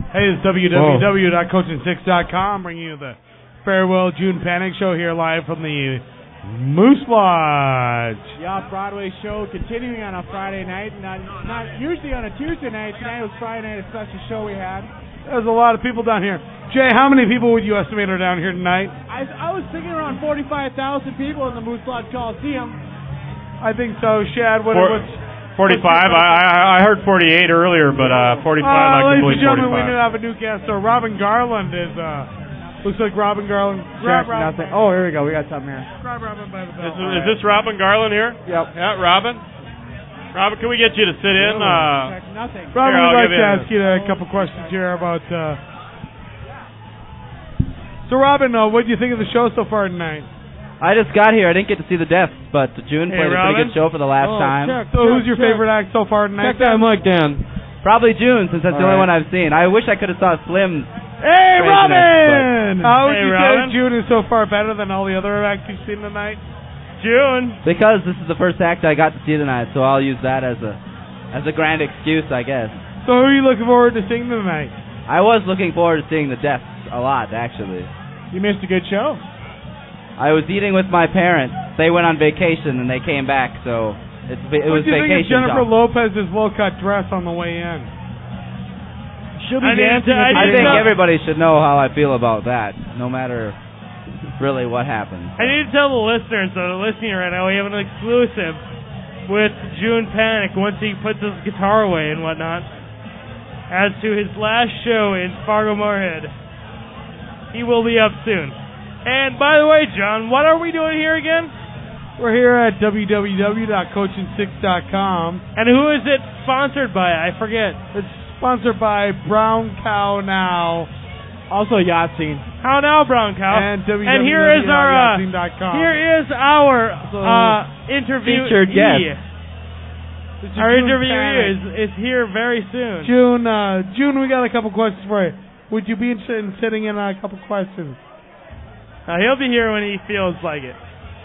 Hey, it's www.coaching6.com bringing you the Farewell June Panic Show here live from the Moose Lodge. The Off-Broadway show continuing on a Friday night, not usually on a Tuesday night. Tonight was Friday night, a special show we had. There's a lot of people down here. Jay, how many people would you estimate are down here tonight? I was thinking around 45,000 people in the Moose Lodge Coliseum. I think so. Shad, what's 45. I heard 48 earlier, but 45. I can believe 45. Ladies and gentlemen, we now have a new guest. So Robin Garland is. Looks like Robin Garland. Nothing. Oh, here we go. We got something here. Grab Robin by the bell. Is this Robin Garland here? Yep. Yeah, Robin. Robin, can we get you to sit in? Nothing. Robin, I'd like to ask you a couple questions here about. So, Robin, what do you think of the show so far tonight? I just got here. I didn't get to see the Deaths, but June played a pretty good show for the last time. Who's your favorite act so far tonight? Check that mic down. Probably June, since that's the only one I've seen. I wish I could have saw Slim. Hey, Robin! How would you Robin? say June is so far better than all the other acts you've seen tonight? June. Because this is the first act I got to see tonight, so I'll use that as a grand excuse, I guess. So who are you looking forward to seeing tonight? I was looking forward to seeing the Deaths a lot, actually. You missed a good show. I was eating with my parents. They went on vacation and they came back, so it was vacation. What do you think of Jennifer time. Lopez's low-cut dress on the way in? She'll be dancing. I think everybody should know how I feel about that, no matter really what happens. I need to tell the listeners that are listening right now, we have an exclusive with June Panic once he puts his guitar away and whatnot as to his last show in Fargo-Moorhead. He will be up soon. And by the way, John, what are we doing here again? We're here at www.coaching6.com. And who is it sponsored by? I forget. It's sponsored by Brown Cow Now. Also Yahtzee. How now, Brown Cow? And here is our interview. Featured guest. Our interviewee is here very soon. June, we got a couple questions for you. Would you be interested in sitting in on a couple questions? He'll be here when he feels like it.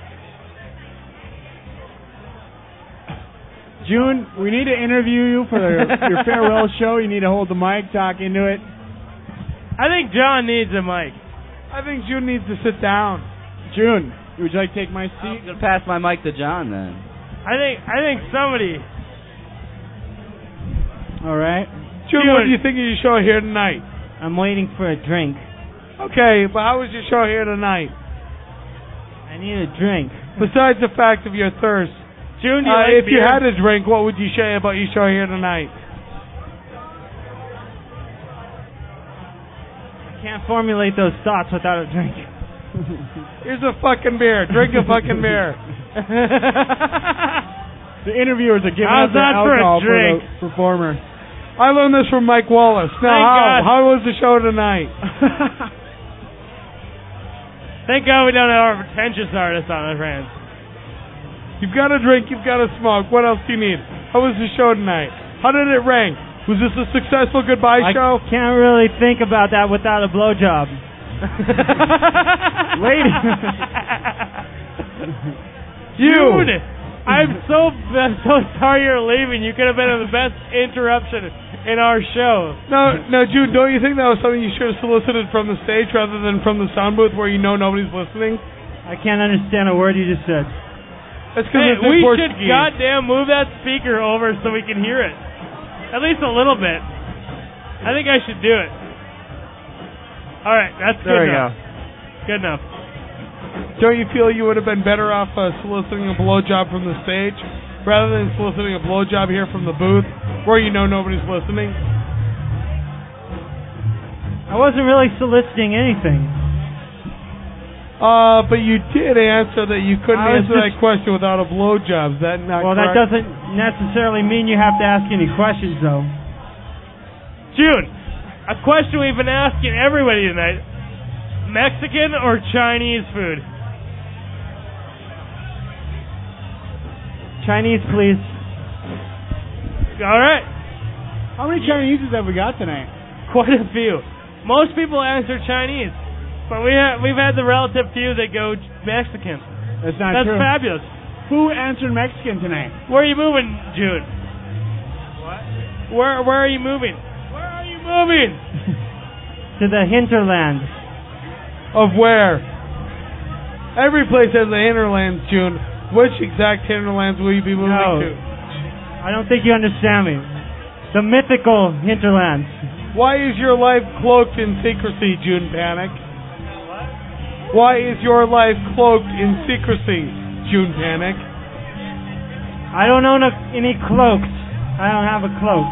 June, we need to interview you for your farewell show. You need to hold the mic, talk into it. I think John needs a mic. I think June needs to sit down. June, would you like to take my seat? I'm going to pass my mic to John, then. I think somebody... All right. June, what do you think of your show here tonight? I'm waiting for a drink. Okay, but how was your show here tonight? I need a drink. Besides the fact of your thirst, June, if you had a drink, what would you say about your show here tonight? I can't formulate those thoughts without a drink. Here's a fucking beer. Drink a fucking beer. The interviewers are giving How's us the that for a alcohol for drink? the performer. I learned this from Mike Wallace. Now, how was the show tonight? Thank God we don't have our pretentious artists on our hands. You've got to drink, you've got to smoke. What else do you need? How was the show tonight? How did it rank? Was this a successful goodbye show? I can't really think about that without a blowjob. Lady. Dude, I'm so sorry you're leaving. You could have been the best interruption in our show. No, Jude, don't you think that was something you should have solicited from the stage rather than from the sound booth where you know nobody's listening? I can't understand a word you just said. That's because we should goddamn move that speaker over so we can hear it. At least a little bit. I think I should do it. All right, that's good enough. Good enough. Don't you feel you would have been better off soliciting a blowjob from the stage rather than soliciting a blowjob here from the booth where you know nobody's listening? I wasn't really soliciting anything. But you did answer that you couldn't answer that question without a blowjob. Is that not correct? That doesn't necessarily mean you have to ask any questions, though. June, a question we've been asking everybody tonight. Mexican or Chinese food? Chinese, please. All right. How many Chineses have we got tonight? Quite a few. Most people answer Chinese, but we've had the relative few that go Mexican. That's not true. That's fabulous. Who answered Mexican tonight? Where are you moving, June? What? Where are you moving? Where are you moving. To the hinterland. Of where? Every place has a hinterlands, June. Which exact hinterlands will you be moving to? I don't think you understand me. The mythical hinterlands. Why is your life cloaked in secrecy, June Panic? Why is your life cloaked in secrecy, June Panic? I don't own any cloaks. I don't have a cloak.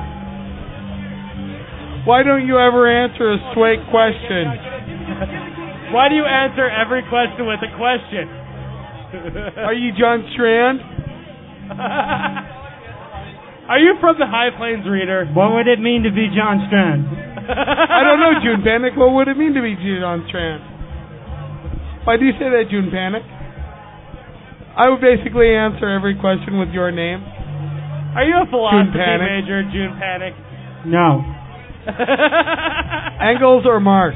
Why don't you ever answer a straight question? Why do you answer every question with a question? Are you John Strand? Are you from the High Plains, Reader? What would it mean to be John Strand? I don't know, June Panic. What would it mean to be John Strand? Why do you say that, June Panic? I would basically answer every question with your name. Are you a philosophy Panic. major, June Panic? No. Engels or Marx?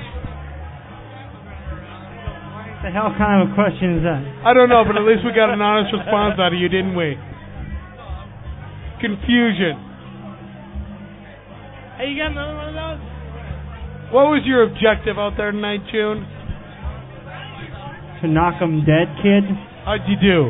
What the hell kind of a question is that? I don't know, but at least we got an honest response out of you, didn't we? Confusion. Hey, you got another one of those? What was your objective out there tonight, June? To knock 'em dead, kid? How'd you do?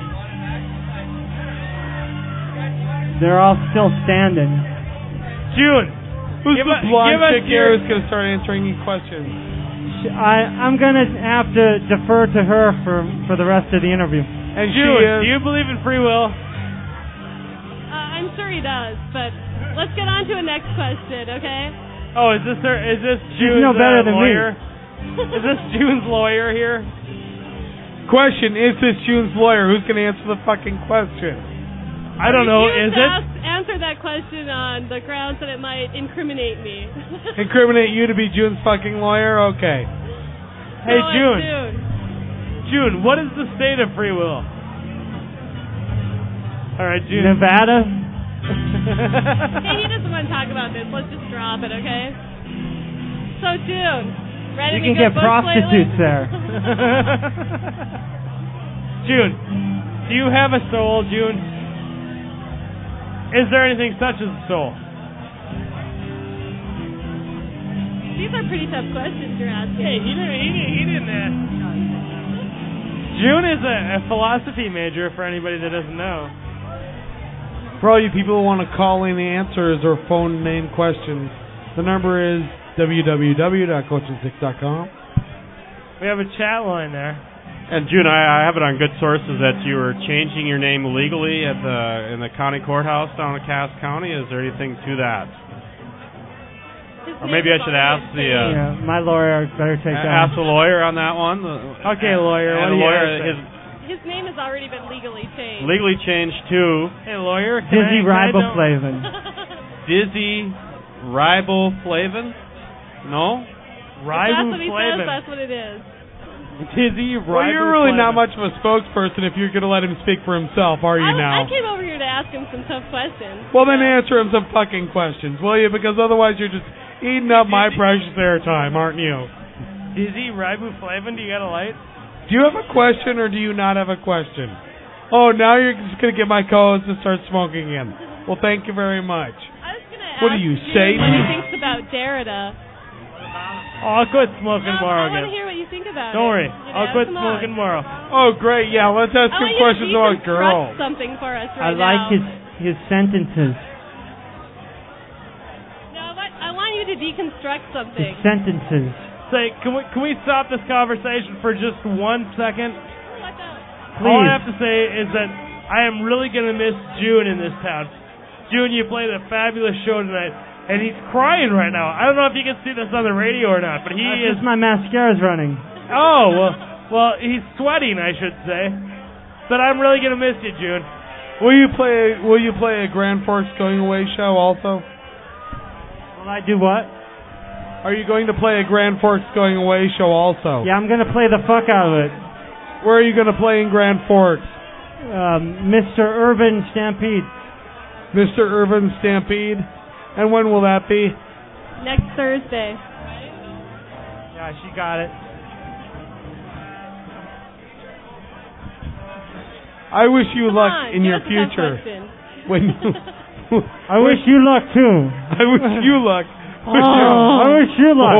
They're all still standing. June. Who's Give the us blonde chick your- here who's going to start answering you questions? I'm gonna have to defer to her for the rest of the interview. And June, she is... do you believe in free will? I'm sure he does, but let's get on to a next question, okay? Oh, is this June's no better than me. lawyer? Is this June's lawyer here? Question, is this June's lawyer? Who's going to answer the fucking question? I don't know. Is it? Answer that question on the grounds that it might incriminate me. Incriminate you to be June's fucking lawyer? Okay. Hey, No, June. it's June, what is the state of free will? All right, June. Nevada? Hey, he doesn't want to talk about this. Let's just drop it, okay? So, June, ready You to can get books prostitutes lately? there. June, do you have a soul, June? Is there anything such as a soul? These are pretty tough questions you're asking. Hey, he didn't ask. June is a philosophy major for anybody that doesn't know. For all you people who want to call in answers or phone name questions, the number is www.coaching6.com. We have a chat line there. And June, I have it on good sources that you were changing your name legally in the county courthouse down in Cass County. Is there anything to that? Or maybe I should ask Yeah, my lawyer better take that. ask the lawyer on that one. Okay, lawyer. What And do you lawyer have to say? is His name has already been legally changed. legally changed to Hey, lawyer. Can Dizzy I don't- riboflavin. Dizzy Riboflavin. No? If that's what he says, Riboflavin. that's what it is. Dizzy Well, you're really not riboflavin. much of a spokesperson if you're going to let him speak for himself, are you now? I came over here to ask him some tough questions. Well, then answer him some fucking questions, will you? Because otherwise you're just eating up my precious airtime, aren't you? Dizzy riboflavin. Do you got a light? Do you have a question or do you not have a question? Oh, now you're just going to get my co-host to start smoking again. Well, thank you very much. I was going to ask What do you June say? what he thinks about Derrida. Oh, I'll quit smoking tomorrow I want to again. hear what you think about Don't it. worry. You know, I'll quit come smoking on. tomorrow. Oh, great. Yeah, let's ask I some want you questions to about deconstruct girls. something for us I right like now. his sentences. No, I want you to deconstruct something. His sentences. Say, can we stop this conversation for just 1 second? What the? All Please. I have to say is that I am really going to miss June in this town. June, you played a fabulous show tonight, and he's crying right now. I don't know if you can see this on the radio or not, but he is. Just my mascara's running. Oh, well, he's sweating, I should say. But I'm really going to miss you, June. Will you play a Grand Forks Going Away show also? Will I do what? Are you going to play a Grand Forks Going Away show also? Yeah, I'm gonna play the fuck out of it. Where are you going to play in Grand Forks? Mr. Urban Stampede. Mr. Urban Stampede? And when will that be? Next Thursday. Yeah, she got it. I wish you Come luck on, in give your us a tough future. question. When you, I wish you luck too. I wish you luck I wish you luck.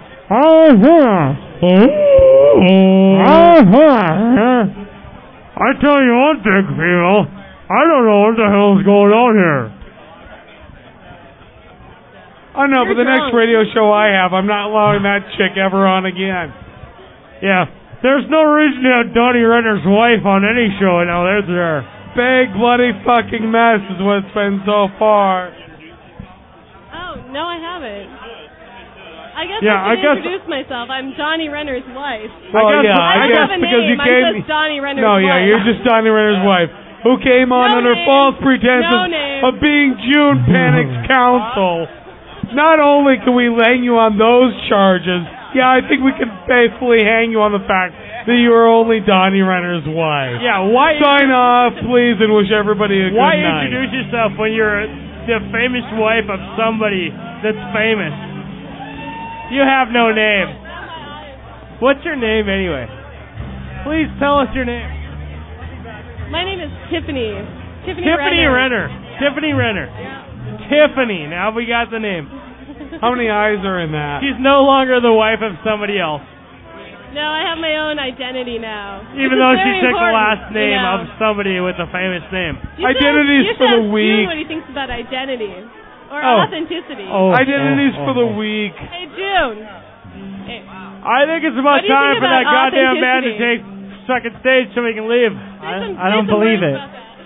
I tell you one thing, people. I don't know what the hell is going on here. I know, but the next radio show I have, I'm not allowing that chick ever on again. Yeah, there's no reason to have Donnie Renner's wife on any show now. There's there. Big bloody fucking mess is what it's been so far. Oh, no, I haven't. I guess Yeah, I should introduce myself. I'm Donnie Renner's wife. Well, I guess have a because name. you came. I'm just Donnie Renner's No, wife. yeah, you're just Donnie Renner's wife, who came on No under name. false pretenses No name. of being June Panic's counsel. Not only can we hang you on those charges, yeah, I think we can faithfully hang you on the fact that you are only Donnie Renner's wife. Yeah, why Sign off, please, and wish everybody a good Why night. introduce yourself when you're the famous wife of somebody that's famous? You have no name. What's your name anyway? Please tell us your name. My name is Tiffany. Tiffany Renner. Tiffany Renner. Tiffany. Now we got the name. How many eyes are in that? She's no longer the wife of somebody else. No, I have my own identity now. Even This though is she very took the important, last name you know. of somebody with a famous name. Identity's for the weak. What he thinks about identity or Oh. authenticity. Identity's for the weak. Hey, June. Hey, I think it's about What do you time think for that about goddamn man to authenticity? take second stage so we can leave. I don't believe it.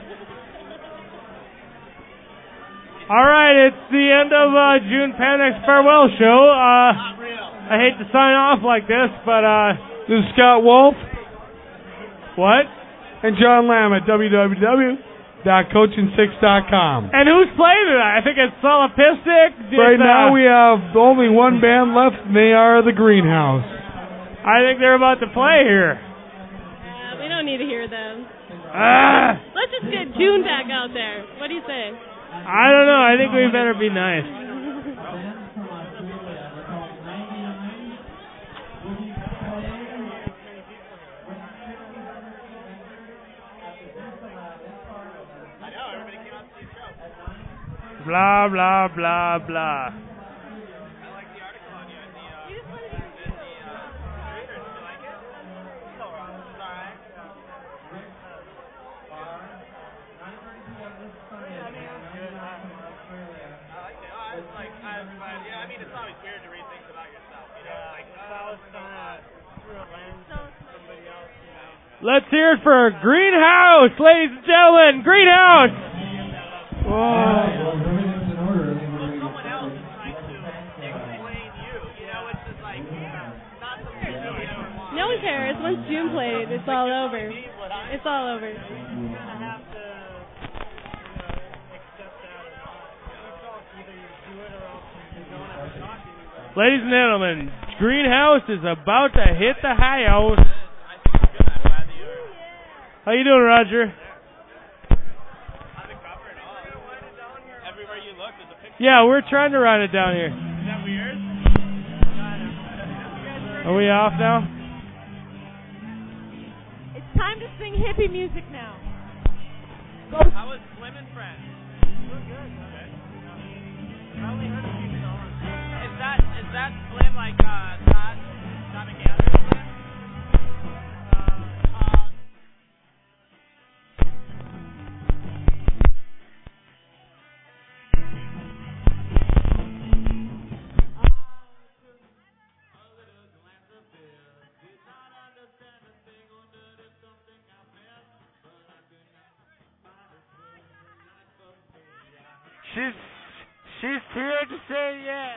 All right, it's the end of June Panic's farewell show. I hate to sign off like this, but This is Scott Wolf what? and John Lamb at www.coachin6.com. And who's playing tonight? I think it's Solipistic. Right now we have only one band left, and they are the Greenhouse. I think they're about to play here. we don't need to hear them. Ah, Let's just get June back out there. What do you say? I don't know. I think we better be nice. Blah, blah, blah, blah. Let's hear it for Greenhouse, ladies and gentlemen. Greenhouse. No one cares. Once June played, it's all over. It's all over. Ladies and gentlemen, Greenhouse is about to hit the high house. How you doing, Roger? Yeah, we're trying to run it down here. Is that weird? Are we off now? It's time to sing hippie music now. How was Slim and Friends? We're good. I only heard a few songs. Is that Slim like Todd McGather's Slim? She's here to say yeah.